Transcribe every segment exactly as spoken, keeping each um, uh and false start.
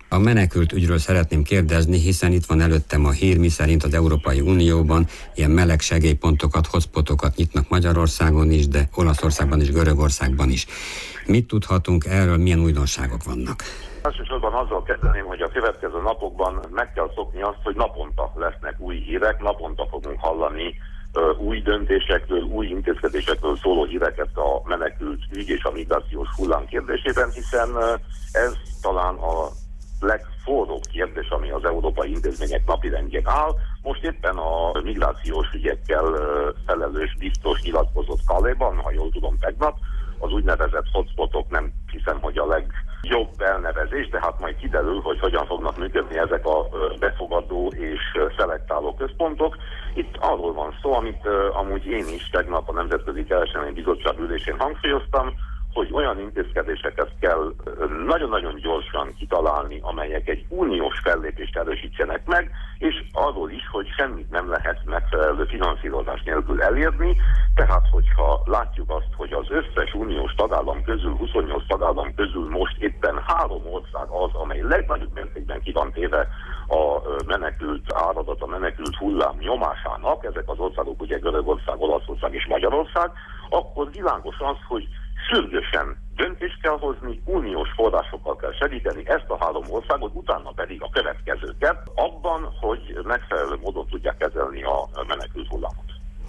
A menekült ügyről szeretném kérdezni, hiszen itt van előttem a hír, miszerint az Európai Unióban ilyen meleg segélypontokat, hotspotokat nyitnak Magyarországon is, de Olaszországban és Görögországban is. Mit tudhatunk erről, milyen újdonságok vannak? Elsősorban azzal kezdeném, hogy a következő napokban meg kell szokni azt, hogy naponta lesznek új hírek, naponta fogunk hallani uh, új döntésekről, új intézkedésekről szóló híreket a menekült ügy és a migrációs hullám kérdésében, hiszen uh, ez talán a legforróbb kérdés, ami az európai intézmények napirendjén áll. Most éppen a migrációs ügyekkel uh, felelős biztos nyilatkozott Calais-ban, ha jól tudom tegnap, az úgynevezett hotspotok nem hiszem, hogy a legjobb elnevezés, de hát majd kiderül, hogy hogyan fognak működni ezek a befogadó és szelektáló központok. Itt arról van szó, amit uh, amúgy én is tegnap a Nemzetközi Kereskedelmi Bizottság ülésén hangsúlyoztam, hogy olyan intézkedéseket kell nagyon-nagyon gyorsan kitalálni, amelyek egy uniós fellépést erősítsenek meg, és arról is, hogy semmit nem lehet megfelelő finanszírozás nélkül elérni, tehát hogyha látjuk azt, hogy az összes uniós tagállam közül, huszonnyolc tagállam közül most éppen három ország az, amely legnagyobb mértékben ki van téve a menekült áradat, a menekült hullám nyomásának, ezek az országok ugye Görögország, Olaszország és Magyarország, akkor világos az, hogy sürgősen döntést kell hozni, uniós forrásokkal kell segíteni ezt a három országot, utána pedig a következőket abban, hogy megfelelő módon tudják kezelni a menekült hullámot.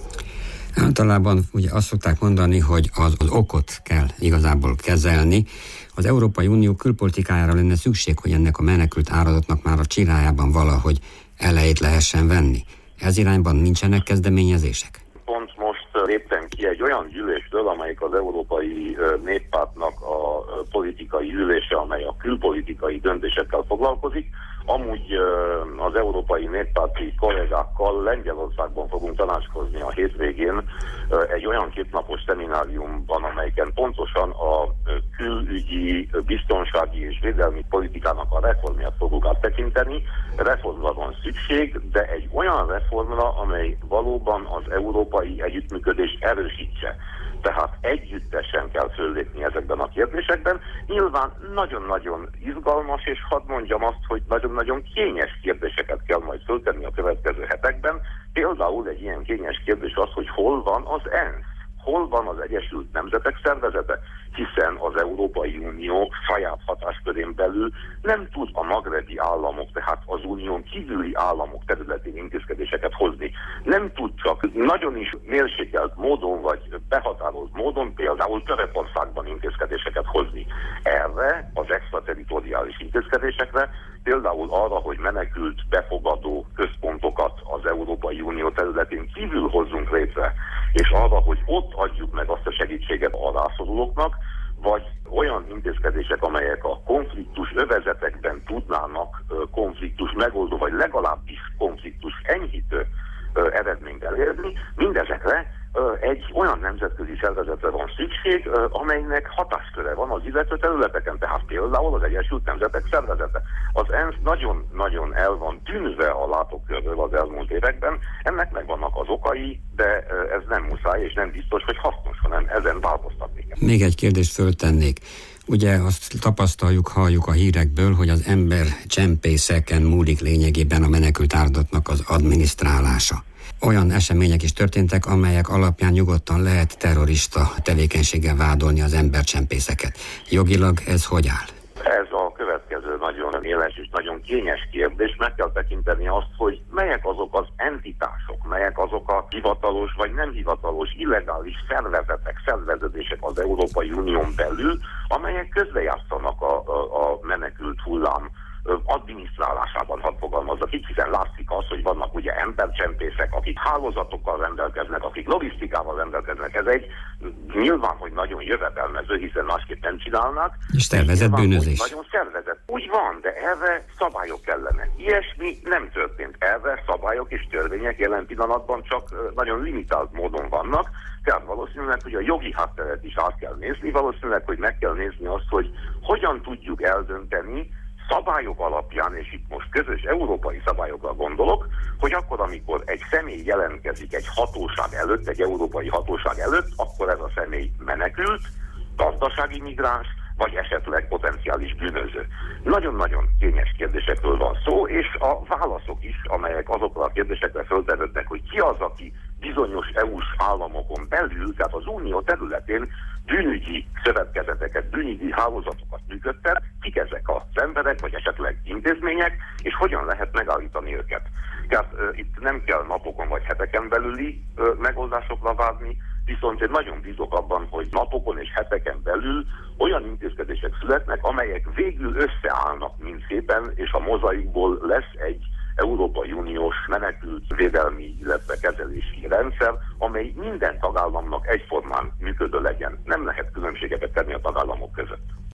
Általában ugye azt szokták mondani, hogy az, az okot kell igazából kezelni. Az Európai Unió külpolitikájára lenne szükség, hogy ennek a menekült áradatnak már a csirájában valahogy elejét lehessen venni. Ez irányban nincsenek kezdeményezések? Pont most léptem ki egy olyan gyűlésről, amelyik az Európai Néppártnak a politikai ülése, amely a külpolitikai döntésekkel foglalkozik. Amúgy az európai néppárti kollégákkal Lengyelországban fogunk tanácskozni a hétvégén egy olyan kétnapos szemináriumban, amelyiken pontosan a külügyi, biztonsági és védelmi politikának a reformját fogunk áttekinteni. Reformra van szükség, de egy olyan reformra, amely valóban az európai együttműködést erősítse. Tehát együttesen kell föllépni ezekben a kérdésekben. Nyilván nagyon-nagyon izgalmas, és hadd mondjam azt, hogy nagyon-nagyon kényes kérdéseket kell majd föltenni a következő hetekben. Például egy ilyen kényes kérdés az, hogy hol van az ENSZ, hol van az Egyesült Nemzetek Szervezete, hiszen az Európai Unió saját hatáskörén belül nem tud a magrebi államok, tehát az unión kívüli államok területén intézkedéseket hozni. Nem tud csak nagyon is mérsékelt módon vagy behatározott módon például Törökországban intézkedéseket hozni. Erre az extraterritoriális intézkedésekre, például arra, hogy menekült befogadó központokat az Európai Unió területén kívül hozzunk létre, és arra, hogy ott adjuk meg azt a segítséget a rászorulóknak, vagy olyan intézkedések, amelyek a konfliktus övezetekben tudnának konfliktus megoldó, vagy legalábbis konfliktus enyhítő eredményt elérni, mindezekre egy olyan nemzetközi szervezetre van szükség, amelynek hatásköre van az illető területeken, tehát például az Egyesült Nemzetek Szervezete. Az ENSZ nagyon-nagyon el van tűnve a látókörről az elmúlt években, ennek megvannak az okai, de ez nem muszáj és nem biztos, hogy hasznos, hanem ezen változtatni kell. Még egy kérdést föltennék. Ugye azt tapasztaljuk, halljuk a hírekből, hogy az ember csempészeken múlik lényegében a menekült áradatnak az adminisztrálása. Olyan események is történtek, amelyek alapján nyugodtan lehet terrorista tevékenységgel vádolni az embercsempészeket. Jogilag ez hogy áll? Ez a következő nagyon éles és nagyon kényes kérdés. Meg kell tekinteni azt, hogy melyek azok az entitások, melyek azok a hivatalos vagy nem hivatalos illegális szervezetek, szerveződések az Európai Unión belül, amelyek közrejátszanak a, a, a menekült hullám adminisztrálásában, hadd fogalmazzak így, hiszen látszik az, hogy vannak ugye embercsempészek, akik hálózatokkal rendelkeznek, akik logisztikával rendelkeznek. Ez egy nyilván, hogy nagyon jövedelmező, hiszen másképp nem csinálnak. És szervezett bűnözés. Nagyon szervezett. Úgy van, de erre szabályok kellene. Ilyesmi nem történt. Erre szabályok és törvények jelen pillanatban csak nagyon limitált módon vannak. Tehát valószínűleg, hogy a jogi hátteret is át kell nézni, valószínűleg, hogy meg kell nézni azt, hogy hogyan tudjuk eldönteni, szabályok alapján, és itt most közös európai szabályokra gondolok, hogy akkor, amikor egy személy jelentkezik egy hatóság előtt, egy európai hatóság előtt, akkor ez a személy menekült, gazdasági migráns, vagy esetleg potenciális bűnöző. Nagyon-nagyon kényes kérdésekről van szó, és a válaszok is, amelyek azokra a kérdésekre föltevődnek, hogy ki az, aki bizonyos é u-s államokon belül, tehát az unió területén bűnügyi szövetkezeteket, bűnügyi hálózatokat működtet, kik ezek az emberek, vagy esetleg intézmények, és hogyan lehet megállítani őket. Tehát uh, itt nem kell napokon vagy heteken belüli uh, megoldásokra várni, viszont én nagyon bízok abban, hogy napokon és heteken belül olyan intézkedések születnek, amelyek végül összeállnak mindszépen, és a mozaikból lesz egy Európai Uniós menekültvédelmi, illetve kezelési rendszer, amely minden tagállamnak egyformán működő legyen. Nem lehet különbségeket tenni a tagállamok között.